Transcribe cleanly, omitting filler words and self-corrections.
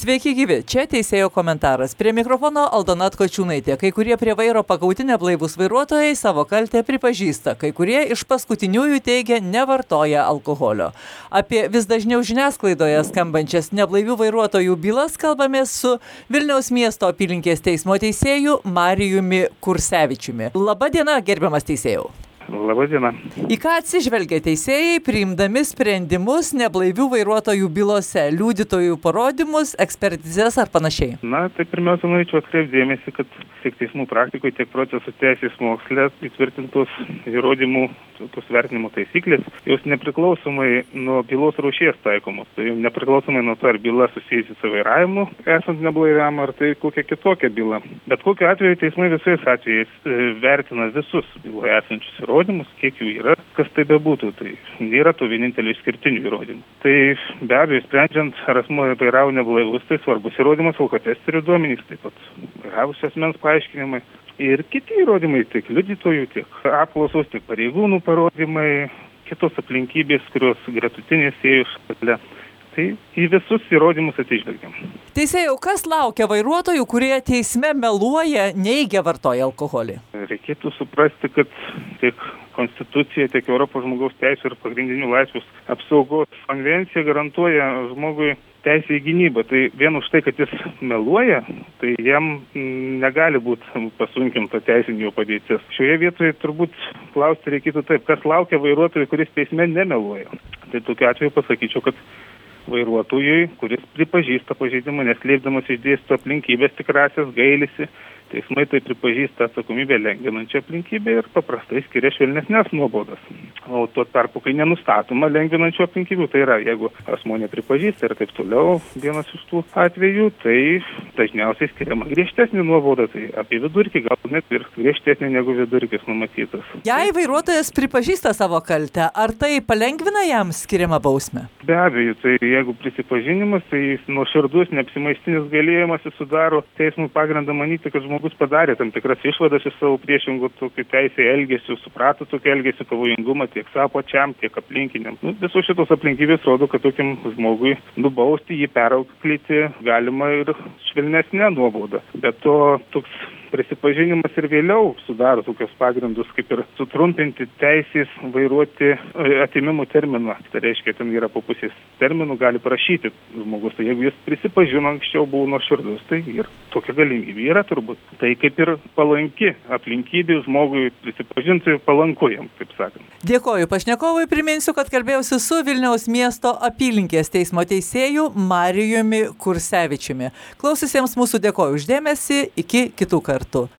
Sveiki gyvi, čia teisėjo komentaras. Prie mikrofono Aldona Atkočiūnaitė. Kai kurie prie vairo pagauti neblaivūs vairuotojai savo kaltę pripažįsta, kai kurie iš paskutiniųjų teigia nevartoja alkoholio. Apie vis dažniau žiniasklaidoje skambančias neblaivių vairuotojų bylas kalbamės su Vilniaus miesto apylinkės teismo teisėju Marijumi Kursevičiumi. Labą dieną, gerbiamas teisėjau. Labą dieną. Į ką atsižvelgia teisėjai, priimdami sprendimus neblaivių vairuotojų bylose, liudytojų parodymus, ekspertizes ar panašiai? Na, tai pirmiausia, norėčiau atkreipti dėmesį, kad tiek teismų praktikoje, tiek procesų teisės moksle įtvirtintos įrodymų tos vertinimo taisyklės, jos nepriklausomai nuo bylos rūšies taikomos. Tai nepriklausomai nuo to, ar byla susijusi su vairavimu, esant neblaiviam, ar tai kokia kitokia byla. Bet kokiu atveju teismai visais atvejais vertina visus byloje esančius įrodymus, kiek jų yra, kas tai bebūtų. Tai nėra tų vienintelių išskirtinių įrodymų. Tai be abejo, sprendžiant, ar asmuo vairavo neblaivus, tai svarbus įrodymas alkotesterių duomenys, taip pat vairavusio asmens paaiškinimai. Ir kiti įrodymai, tiek liudytojų, tiek apklausos, tiek pareigūnų parodymai, kitos aplinkybės, kurios gretutinės ėjo šalia. Tai į visus įrodymus atsižvelgiam. Teisėjau, kas laukia vairuotojų, kurie teisme meluoja, neigia vartoja alkoholį? Reikėtų suprasti, kad tiek Konstitucija, tiek Europos žmogaus teisų ir pagrindinių laisvės apsaugos konvencija garantuoja žmogui teisę į gynybą. Tai vien už tai, kad jis meluoja, tai jam negali būti pasunkinta teisinė jo padėtis. Šioje vietoje turbūt klausti reikėtų taip, kas laukia vairuotojų, kuris teisme nemeluoja. Tai tokiu atveju pasakyčiau, kad vairuotojui, kuris pripažįsta pažeidimą, neslėpdamas išdėsto aplinkybės tikrasias, gailisi, teismai tai pripažįsta atsakomybę lengvinančią aplinkybę ir paprastai skiria švelnesnes nuobaudas. O tuo tarpu, kai nenustatoma lengvinančių aplinkybių, tai yra, jeigu asmuo nepripažįsta ir taip toliau, vienas iš tų atvejų, tai dažniausiai skiriama griežtesnė nuobauda, tai apie vidurkį gal net ir griežtesnė negu vidurkis numatytas. Jei vairuotojas pripažįsta savo kaltę, ar tai palengvina jam skiriamą bausmę? Be abejo, tai jeigu prisipažinimas, tai nuoširdus, neapsimaištinis galėjimasis sudaro teismų pagrindą manyti, kad žmogus padarė tam tikras išvadas iš savo priešingų tokių teisė elgesių, suprato tokį elgesį pavojingumą tiek savo pačiam, tiek aplinkiniam. Visos šitos aplinkybės rodo, kad tokiam žmogui nubausti, jį perauklėti galima ir švelnesnė nuobauda. Bet to toks prisipažinimas ir vėliau sudaro tokios pagrindus, kaip ir sutrumpinti teisės vairuoti atėmimo terminą. Tai reiškia, ten yra po pusės terminų, gali prašyti žmogus. Tai jeigu jis prisipažino anksčiau, buvo nuoširdus, tai ir tokia galimybė yra turbūt. Tai kaip ir palanki aplinkybė žmogui prisipažinti palanku jam, taip sakant. Dėkoju pašnekovui, priminsiu, kad kalbėjausi su Vilniaus miesto apylinkės teismo teisėju Marijumi Kursevičiumi. Klausiusiems mūsų dėkoju už dėmesį, iki kitų kartų.